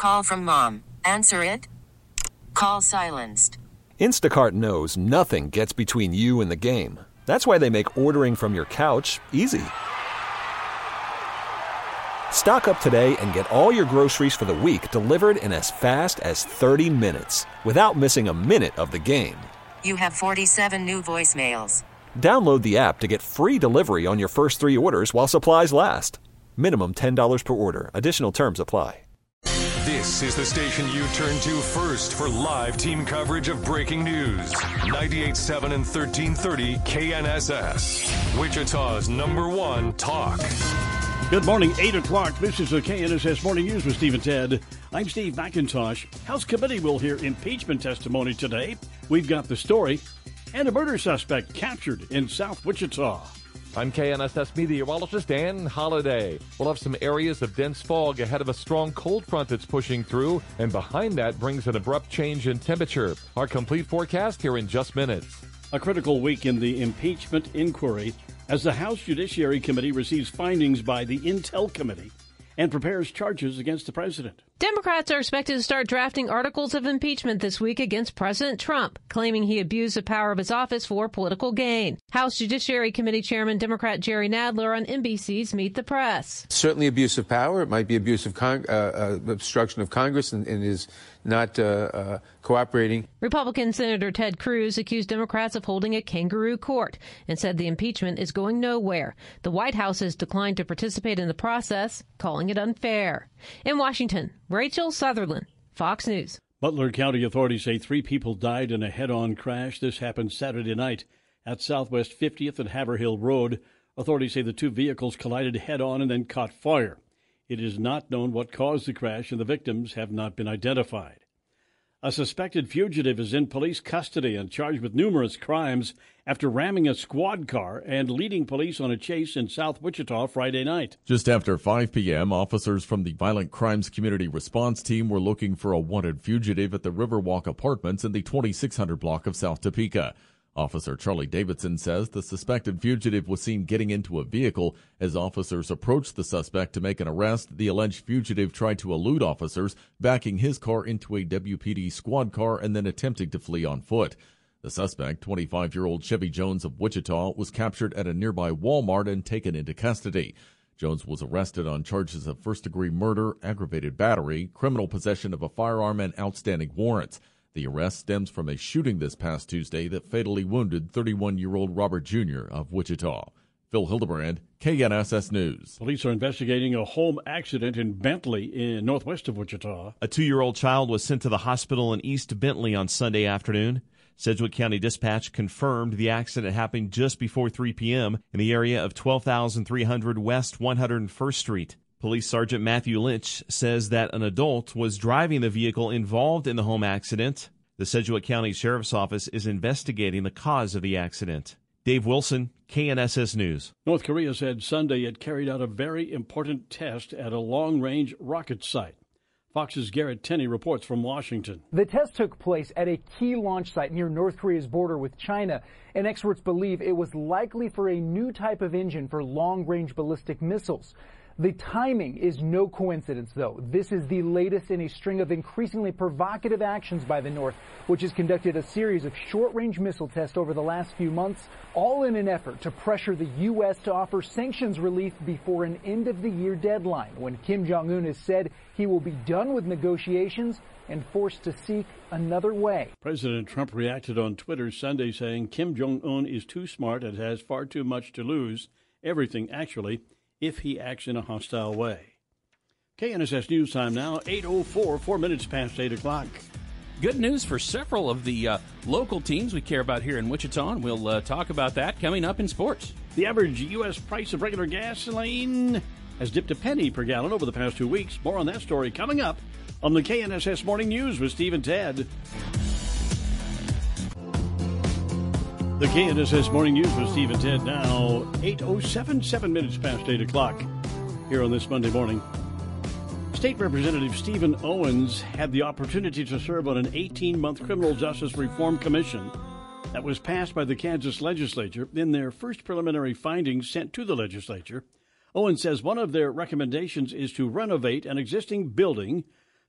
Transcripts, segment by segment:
Call from mom. Answer it. Call silenced. Instacart knows nothing gets between you and the game. That's why they make ordering from your couch easy. Stock up today and get all your groceries for the week delivered in as fast as 30 minutes without missing a minute of the game. You have 47 new voicemails. Download the app to get free delivery on your first 3 orders while supplies last. Minimum $10 per order. Additional terms apply. This is the station you turn to first for live team coverage of breaking news. 98.7 and 1330 KNSS. Wichita's #1 talk. Good morning, 8 o'clock. This is the KNSS Morning News with Steve and Ted. I'm Steve McIntosh. House Committee will hear impeachment testimony today. We've got the story and a murder suspect captured in South Wichita. I'm KNSS meteorologist Dan Holliday. We'll have some areas of dense fog ahead of a strong cold front that's pushing through, and behind that brings an abrupt change in temperature. Our complete forecast here in just minutes. A critical week in the impeachment inquiry as the House Judiciary Committee receives findings by the Intel Committee and prepares charges against the president. Democrats are expected to start drafting articles of impeachment this week against President Trump, claiming he abused the power of his office for political gain. House Judiciary Committee Chairman Democrat Jerry Nadler on NBC's Meet the Press. Certainly abuse of power. It might be abuse of obstruction of Congress and is not cooperating. Republican Senator Ted Cruz accused Democrats of holding a kangaroo court and said the impeachment is going nowhere. The White House has declined to participate in the process, calling it unfair. In Washington, Rachel Sutherland, Fox News. Butler County authorities say 3 people died in a head-on crash. This happened Saturday night at Southwest 50th and Haverhill Road. Authorities say the 2 vehicles collided head-on and then caught fire. It is not known what caused the crash, and the victims have not been identified. A suspected fugitive is in police custody and charged with numerous crimes after ramming a squad car and leading police on a chase in South Wichita Friday night. Just after 5 p.m., officers from the Violent Crimes Community Response Team were looking for a wanted fugitive at the Riverwalk Apartments in the 2600 block of South Topeka. Officer Charlie Davidson says the suspected fugitive was seen getting into a vehicle. As officers approached the suspect to make an arrest, the alleged fugitive tried to elude officers, backing his car into a WPD squad car and then attempting to flee on foot. The suspect, 25-year-old Chevy Jones of Wichita, was captured at a nearby Walmart and taken into custody. Jones was arrested on charges of first-degree murder, aggravated battery, criminal possession of a firearm, and outstanding warrants. The arrest stems from a shooting this past Tuesday that fatally wounded 31-year-old Robert Jr. of Wichita. Phil Hildebrand, KNSS News. Police are investigating a home accident in Bentley in northwest of Wichita. A 2-year-old child was sent to the hospital in East Bentley on Sunday afternoon. Sedgwick County Dispatch confirmed the accident happened just before 3 p.m. in the area of 12,300 West 101st Street. Police Sergeant Matthew Lynch says that an adult was driving the vehicle involved in the home accident. The Sedgwick County Sheriff's Office is investigating the cause of the accident. Dave Wilson, KNSS News. North Korea said Sunday it carried out a very important test at a long-range rocket site. Fox's Garrett Tenney reports from Washington. The test took place at a key launch site near North Korea's border with China, and experts believe it was likely for a new type of engine for long-range ballistic missiles. The timing is no coincidence, though. This is the latest in a string of increasingly provocative actions by the North, which has conducted a series of short-range missile tests over the last few months, all in an effort to pressure the U.S. to offer sanctions relief before an end-of-the-year deadline, when Kim Jong-un has said he will be done with negotiations and forced to seek another way. President Trump reacted on Twitter Sunday saying Kim Jong-un is too smart and has far too much to lose, everything actually, if he acts in a hostile way. KNSS News Time now, 8:04, 4 minutes past 8 o'clock. Good news for several of the local teams we care about here in Wichita, and we'll talk about that coming up in sports. The average U.S. price of regular gasoline has dipped a penny per gallon over the past 2 weeks. More on that story coming up on the KNSS Morning News with Steve and Ted. The KNSS Morning News with Steve and Ted now, 8:07, 7 minutes past 8 o'clock here on this Monday morning. State Representative Stephen Owens had the opportunity to serve on an 18-month criminal justice reform commission that was passed by the Kansas legislature in their first preliminary findings sent to the legislature. Owens says one of their recommendations is to renovate an existing building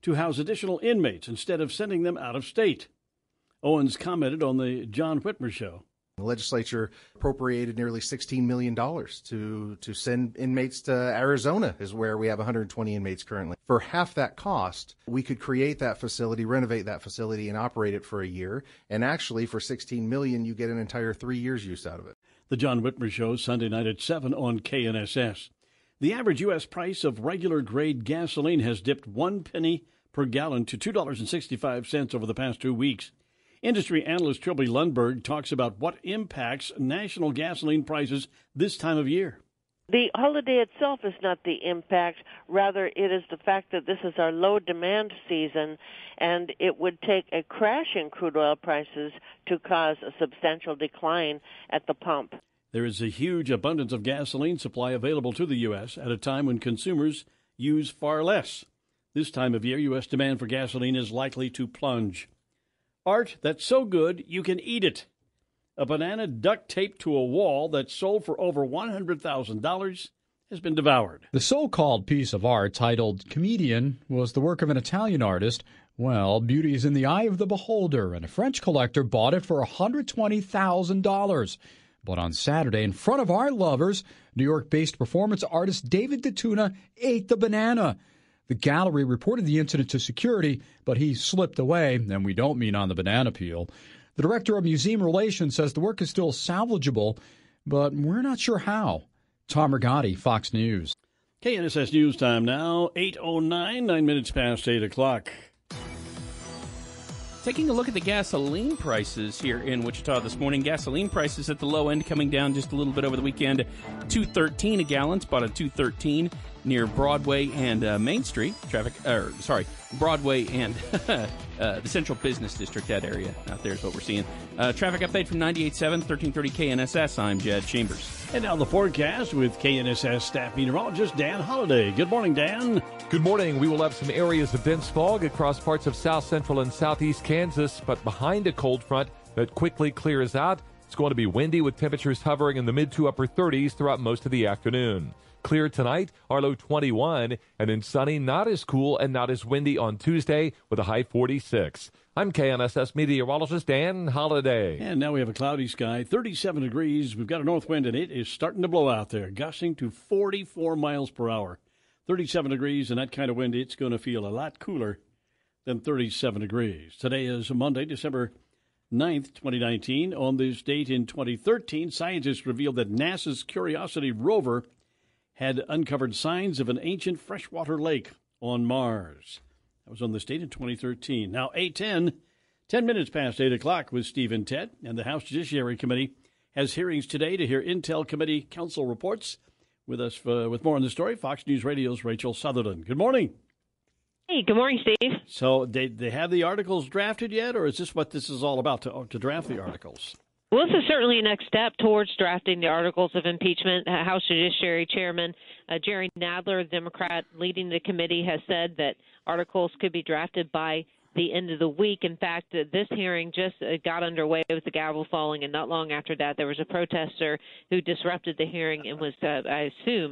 to house additional inmates instead of sending them out of state. Owens commented on the John Whitmer Show. The legislature appropriated nearly $16 million to send inmates to Arizona, is where we have 120 inmates currently. For half that cost, we could create that facility, renovate that facility, and operate it for a year. And actually, for $16 million, you get an entire 3 years use out of it. The John Whitmer Show, Sunday night at 7 on KNSS. The average U.S. price of regular grade gasoline has dipped 1 penny per gallon to $2.65 over the past 2 weeks. Industry analyst Trilby Lundberg talks about what impacts national gasoline prices this time of year. The holiday itself is not the impact. Rather, it is the fact that this is our low demand season, and it would take a crash in crude oil prices to cause a substantial decline at the pump. There is a huge abundance of gasoline supply available to the U.S. at a time when consumers use far less. This time of year, U.S. demand for gasoline is likely to plunge. Art that's so good you can eat it. A banana duct taped to a wall that sold for over $100,000 has been devoured. The so-called piece of art titled Comedian was the work of an Italian artist. Well, beauty is in the eye of the beholder, and a French collector bought it for $120,000. But on Saturday, in front of art lovers, New York-based performance artist David DeTuna ate the banana. The gallery reported the incident to security, but he slipped away, and we don't mean on the banana peel. The director of museum relations says the work is still salvageable, but we're not sure how. Tom Rigotti, Fox News. KNSS News Time now, 8:09, 9 minutes past 8 o'clock. Taking a look at the gasoline prices here in Wichita this morning. Gasoline prices at the low end coming down just a little bit over the weekend. $2.13 a gallon. Spot at $2.13 near Broadway and Main Street. Broadway and the Central Business District, that area out there is what we're seeing. Traffic update from 98.7, 1330 KNSS. I'm Jed Chambers. And now the forecast with KNSS staff meteorologist Dan Holliday. Good morning, Dan. Good morning. We will have some areas of dense fog across parts of south central and southeast Kansas, but behind a cold front that quickly clears out. It's going to be windy with temperatures hovering in the mid to upper 30s throughout most of the afternoon. Clear tonight, our low 21, and then sunny, not as cool and not as windy on Tuesday with a high 46. I'm KNSS meteorologist Dan Holliday. And now we have a cloudy sky, 37 degrees. We've got a north wind, and it is starting to blow out there, gusting to 44 miles per hour. 37 degrees, and that kind of wind, it's going to feel a lot cooler than 37 degrees. Today is Monday, December 9th, 2019. On this date in 2013, scientists revealed that NASA's Curiosity rover had uncovered signs of an ancient freshwater lake on Mars. That was on this date in 2013. Now, 8:10, 10 minutes past 8 o'clock with Steve and Ted, and the House Judiciary Committee has hearings today to hear Intel Committee counsel reports. With us with more on the story, Fox News Radio's Rachel Sutherland. Good morning. Hey, good morning, Steve. So they have the articles drafted yet, or is this what this is all about, to draft the articles? Well, this is certainly a next step towards drafting the articles of impeachment. House Judiciary Chairman Jerry Nadler, a Democrat leading the committee, has said that articles could be drafted by the end of the week. In fact, this hearing just got underway with the gavel falling, and not long after that, there was a protester who disrupted the hearing and was, I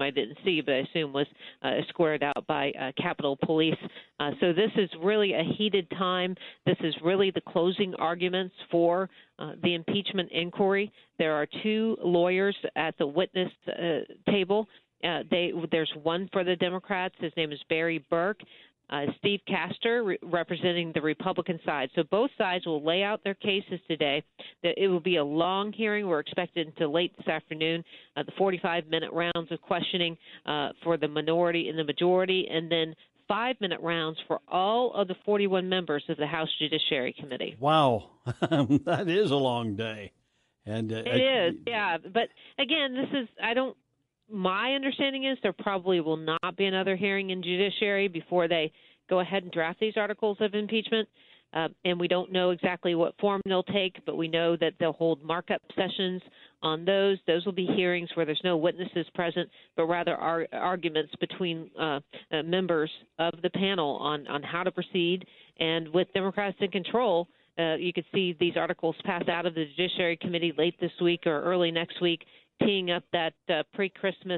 assume, was escorted out by Capitol Police. So this is really a heated time. This is really the closing arguments for the impeachment inquiry. There are two lawyers at the witness table. There's one for the Democrats. His name is Barry Burke. Steve Castor representing the Republican side. So both sides will lay out their cases today. It will be a long hearing. We're expected until late this afternoon, the 45-minute rounds of questioning for the minority and the majority, and then 5-minute rounds for all of the 41 members of the House Judiciary Committee. Wow. That is a long day. And it is, yeah. But again, my understanding is there probably will not be another hearing in Judiciary before they go ahead and draft these articles of impeachment. And we don't know exactly what form they'll take, but we know that they'll hold markup sessions on those. Those will be hearings where there's no witnesses present, but rather arguments between members of the panel on how to proceed. And with Democrats in control, you could see these articles pass out of the Judiciary Committee late this week or early next week, teeing up that pre-Christmas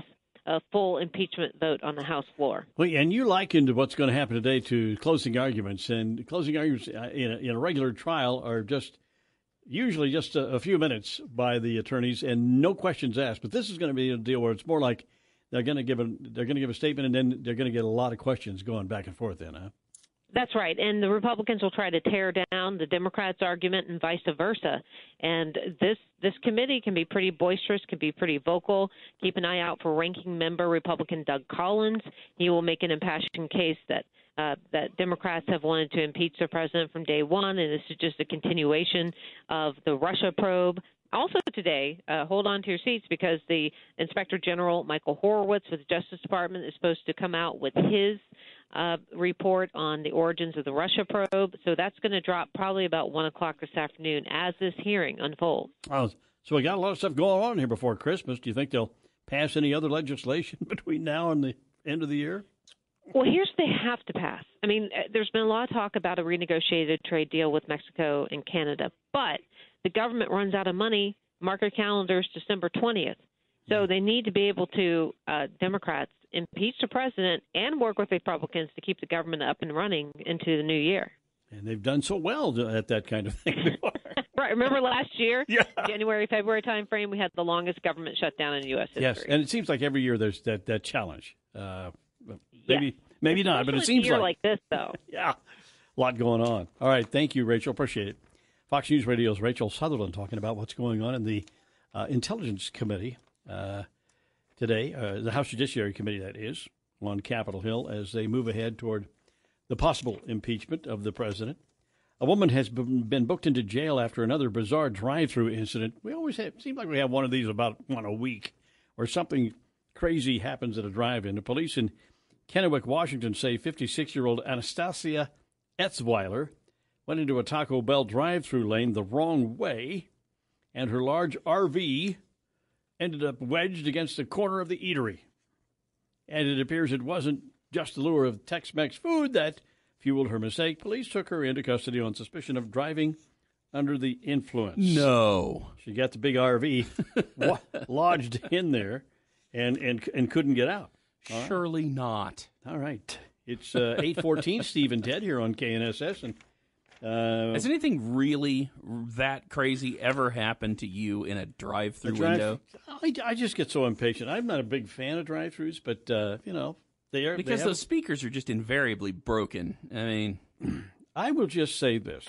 a full impeachment vote on the House floor. Well, and you likened what's going to happen today to closing arguments, and closing arguments in a regular trial are usually just a few minutes by the attorneys and no questions asked. But this is going to be a deal where it's more like they're going to give a statement, and then they're going to get a lot of questions going back and forth. Then, huh? That's right, and the Republicans will try to tear down the Democrats' argument and vice versa. And this committee can be pretty boisterous, can be pretty vocal. Keep an eye out for ranking member Republican Doug Collins. He will make an impassioned case that Democrats have wanted to impeach the president from day one, and this is just a continuation of the Russia probe. Also today, hold on to your seats because the Inspector General, Michael Horowitz, with the Justice Department, is supposed to come out with his report on the origins of the Russia probe. So that's going to drop probably about 1 o'clock this afternoon as this hearing unfolds. Oh, so we got a lot of stuff going on here before Christmas. Do you think they'll pass any other legislation between now and the end of the year? Well, here's what they have to pass. I mean, there's been a lot of talk about a renegotiated trade deal with Mexico and Canada, but the government runs out of money. Mark your calendars, December 20th. So they need to be able to, Democrats, impeach the president and work with Republicans to keep the government up and running into the new year. And they've done so well at that kind of thing before. Right. Remember last year, January, February time frame, we had the longest government shutdown in U.S. history. Yes, and it seems like every year there's that challenge. Maybe not, but it seems a year like this, though. Yeah, a lot going on. All right, thank you, Rachel. Appreciate it. Fox News Radio's Rachel Sutherland talking about what's going on in the Intelligence Committee today, the House Judiciary Committee, that is, on Capitol Hill, as they move ahead toward the possible impeachment of the president. A woman has been booked into jail after another bizarre drive-through incident. We always seem like we have one of these about one a week, where something crazy happens at a drive-in. The police in Kennewick, Washington, say 56-year-old Anastasia Etzweiler went into a Taco Bell drive-through lane the wrong way, and her large RV ended up wedged against the corner of the eatery. And it appears it wasn't just the lure of Tex-Mex food that fueled her mistake. Police took her into custody on suspicion of driving under the influence. No. She got the big RV lodged in there and couldn't get out. Surely not. All right. It's 8:14, Steve and Ted here on KNSS. And has anything really that crazy ever happened to you in a drive-through window? I just get so impatient. I'm not a big fan of drive-thrus, but, they are. Because those speakers are just invariably broken. I mean, I will just say this.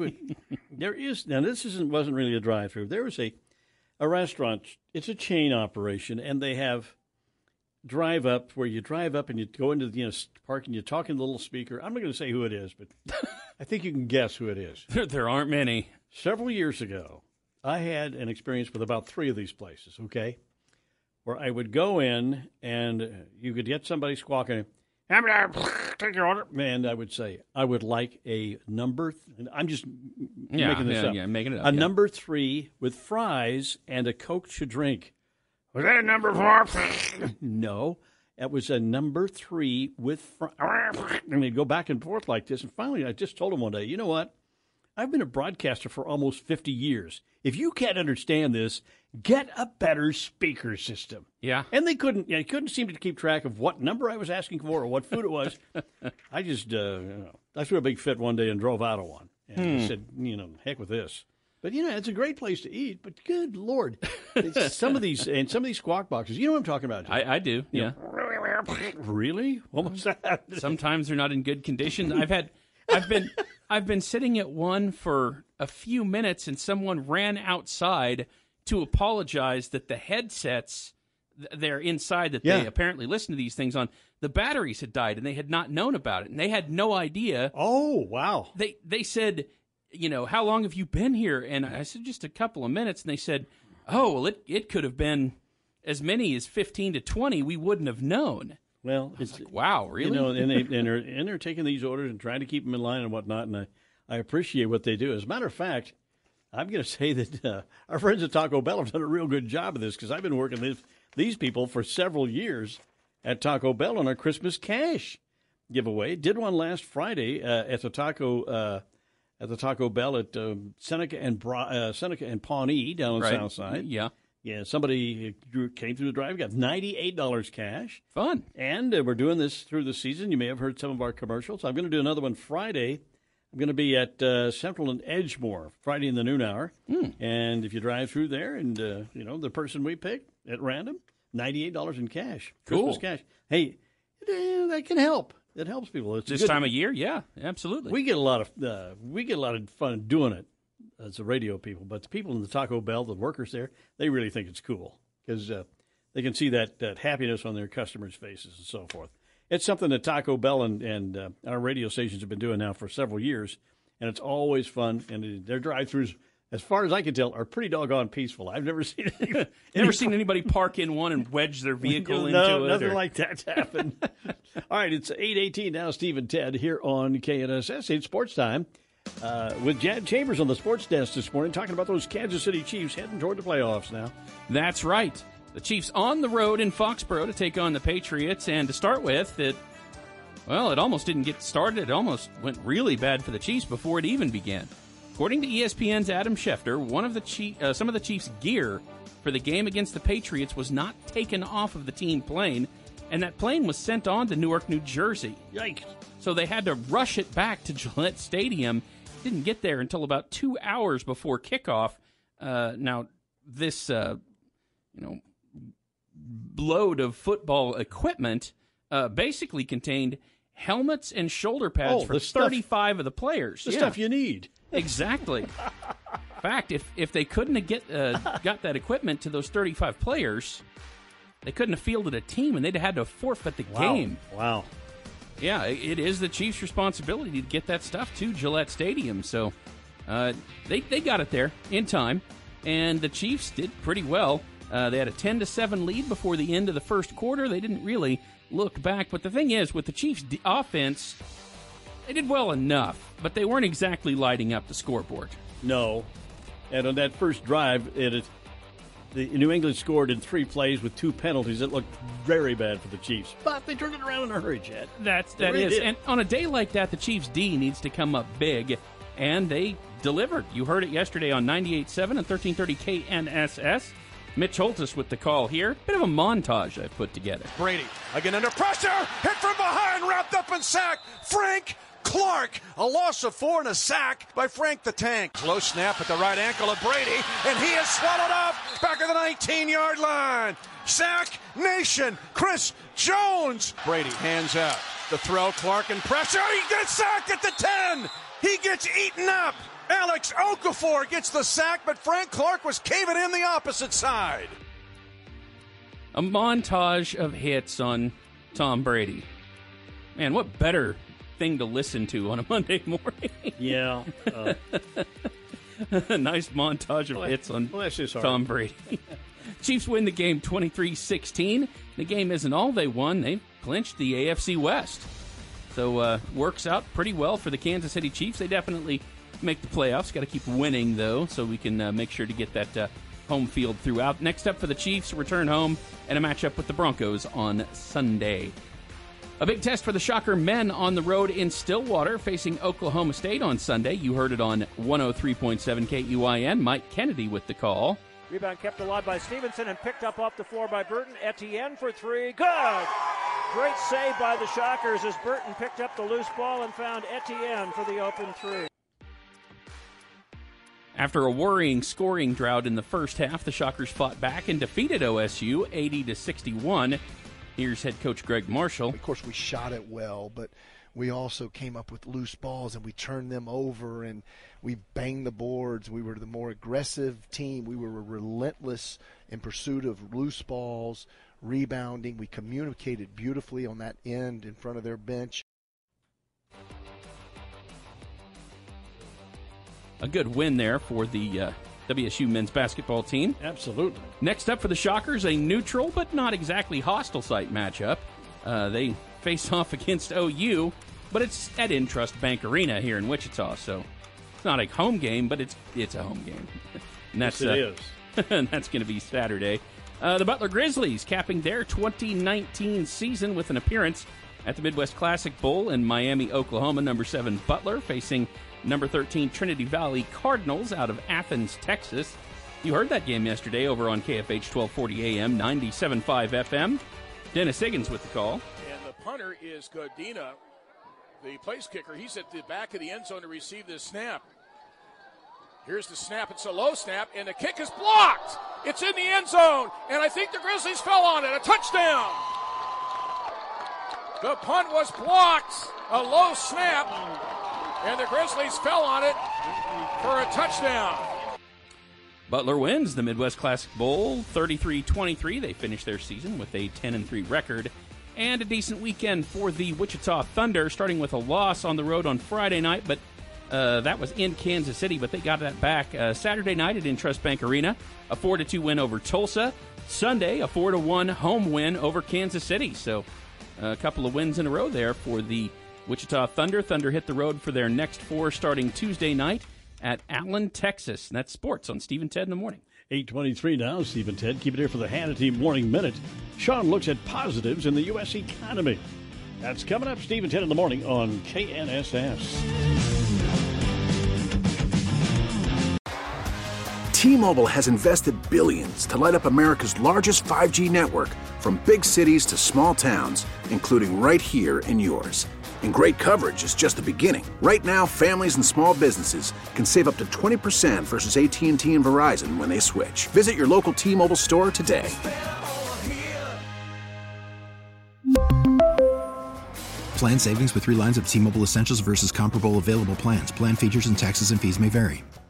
Now this wasn't really a drive-through. There was a restaurant. It's a chain operation, and they have drive-up where you drive up and you go into the park and you talk in the little speaker. I'm not going to say who it is, but I think you can guess who it is. There aren't many. Several years ago, I had an experience with about 3 of these places, okay, where I would go in and you could get somebody squawking, take your order. And I would say, I would like a number, I'm just making this up. Yeah, making it up. A number 3 with fries and a Coke to drink. Was that a number 4? No, it was a number 3 with fries. And they'd go back and forth like this. And finally, I just told him one day, you know what? I've been a broadcaster for almost 50 years. If you can't understand this, get a better speaker system. Yeah. And they couldn't seem to keep track of what number I was asking for or what food it was. I just, I threw a big fit one day and drove out of one. And I said, heck with this. But, it's a great place to eat. But good Lord, some of these squawk boxes, you know what I'm talking about? I do, yeah. Really? What was that? Sometimes they're not in good condition. I've been sitting at one for a few minutes, and someone ran outside to apologize that the headsets they're inside that they apparently listen to these things on, the batteries had died, and they had not known about it, and they had no idea. Oh, wow. They said, how long have you been here? And I said, just a couple of minutes. And they said, oh, well, it could have been as many as 15 to 20. We wouldn't have known. Well, it's like, wow, really? And they're taking these orders and trying to keep them in line and whatnot. And I appreciate what they do. As a matter of fact, I'm going to say that our friends at Taco Bell have done a real good job of this because I've been working with these people for several years at Taco Bell on our Christmas cash giveaway. Did one last Friday at the Taco Bell at Seneca and Pawnee down on the South Side. Yeah. Yeah, somebody came through the drive, got $98 cash. Fun. And we're doing this through the season. You may have heard some of our commercials. I'm going to do another one Friday. I'm going to be at Central and Edgemoor Friday in the noon hour. And if you drive through there and, the person we pick at random, $98 in cash. Cool. Christmas cash. Hey, that can help. It helps people. It's this time of year, yeah, absolutely. We get a lot of fun doing it as the radio people, but the people in the Taco Bell, the workers there, they really think it's cool because they can see that happiness on their customers' faces and so forth. It's something that Taco Bell and our radio stations have been doing now for several years, and it's always fun. And their drive-thrus, as far as I can tell, are pretty doggone peaceful. I've never seen anybody park in one and wedge their vehicle into it. Nothing like that's happened. All right, it's 8:18 now. Steve and Ted here on KNSS. It's sports time with Jad Chambers on the sports desk this morning, talking about those Kansas City Chiefs heading toward the playoffs now. That's right. The Chiefs on the road in Foxborough to take on the Patriots. And to start with, it almost didn't get started. It almost went really bad for the Chiefs before it even began. According to ESPN's Adam Schefter, some of the Chiefs' gear for the game against the Patriots was not taken off of the team plane, and that plane was sent on to Newark, New Jersey. Yikes. So they had to rush it back to Gillette Stadium. Didn't get there until about 2 hours before kickoff. Now, this load of football equipment basically contained helmets and shoulder pads for 35 of the players. The stuff you need. Exactly. In fact, if they couldn't have got that equipment to those 35 players, they couldn't have fielded a team, and they'd have had to forfeit the game. Wow. Yeah, it is the Chiefs' responsibility to get that stuff to Gillette Stadium. So they got it there in time, and the Chiefs did pretty well. They had a 10-7 lead before the end of the first quarter. They didn't really look back. But the thing is, with the Chiefs' offense, they did well enough, but they weren't exactly lighting up the scoreboard. No. And on that first drive, the New England scored in 3 plays with 2 penalties. It looked very bad for the Chiefs. But they turned it around in a hurry, Chad. That is. And on a day like that, the Chiefs' D needs to come up big, and they delivered. You heard it yesterday on 98.7 and 1330 KNSS. Mitch Holtis with the call here. Bit of a montage I've put together. Brady again under pressure. Hit from behind, wrapped up in sack. Frank Clark. A loss of 4 and a sack by Frank the Tank. Low snap at the right ankle of Brady, and he is swallowed up back of the 19-yard line. Sack Nation. Chris Jones. Brady hands out. The throw, Clark in pressure. He gets sacked at the 10. He gets eaten up. Alex Okafor gets the sack, but Frank Clark was caving in the opposite side. A montage of hits on Tom Brady. Man, what better thing to listen to on a Monday morning? Yeah. A nice montage of hits on Tom Brady. Chiefs win the game 23-16. The game isn't all they won. They clinched the AFC West. So works out pretty well for the Kansas City Chiefs. They definitely make the playoffs. Got to keep winning, though, so we can make sure to get that home field throughout. Next up for the Chiefs, return home and a matchup with the Broncos on Sunday. A big test for the Shocker men on the road in Stillwater, facing Oklahoma State on Sunday. You heard it on 103.7 KUIN. Mike Kennedy with the call. Rebound kept alive by Stevenson and picked up off the floor by Burton. Etienne for 3. Good! Great save by the Shockers as Burton picked up the loose ball and found Etienne for the open 3. After a worrying scoring drought in the first half, the Shockers fought back and defeated OSU 80-61. Here's head coach Greg Marshall. Of course, we shot it well, but we also came up with loose balls and we turned them over and we banged the boards. We were the more aggressive team. We were relentless in pursuit of loose balls, rebounding. We communicated beautifully on that end in front of their bench. A good win there for the WSU men's basketball team. Absolutely. Next up for the Shockers, a neutral but not exactly hostile site matchup. They face off against OU, but it's at Intrust Bank Arena here in Wichita, so it's not a home game, but it's a home game. And that's, yes, it is. And that's going to be Saturday. The Butler Grizzlies capping their 2019 season with an appearance at the Midwest Classic Bowl in Miami, Oklahoma. Number 7 Butler facing number 13 Trinity Valley Cardinals out of Athens, Texas. You heard that game yesterday over on KFH 1240 AM, 97.5 FM. Dennis Higgins with the call. And the punter is Godina, the place kicker. He's at the back of the end zone to receive this snap. Here's the snap. It's a low snap, and the kick is blocked. It's in the end zone, and I think the Grizzlies fell on it. A touchdown. The punt was blocked. A low snap, and the Grizzlies fell on it for a touchdown. Butler wins the Midwest Classic Bowl 33-23. They finish their season with a 10-3 record and a decent weekend for the Wichita Thunder, starting with a loss on the road on Friday night, but that was in Kansas City, but they got that back Saturday night at Intrust Bank Arena, a 4-2 win over Tulsa. Sunday, a 4-1 home win over Kansas City. So a couple of wins in a row there for the Wichita Thunder. Thunder hit the road for their next 4 starting Tuesday night at Allen, Texas. And that's sports on Steve and Ted in the morning. 8:23 now, Steve and Ted. Keep it here for the Hannity Morning Minute. Sean looks at positives in the U.S. economy. That's coming up, Steve and Ted in the morning on KNSS. T-Mobile has invested billions to light up America's largest 5G network, from big cities to small towns, including right here in yours. And great coverage is just the beginning. Right now, families and small businesses can save up to 20% versus AT&T and Verizon when they switch. Visit your local T-Mobile store today. Plan savings with 3 lines of T-Mobile Essentials versus comparable available plans. Plan features and taxes and fees may vary.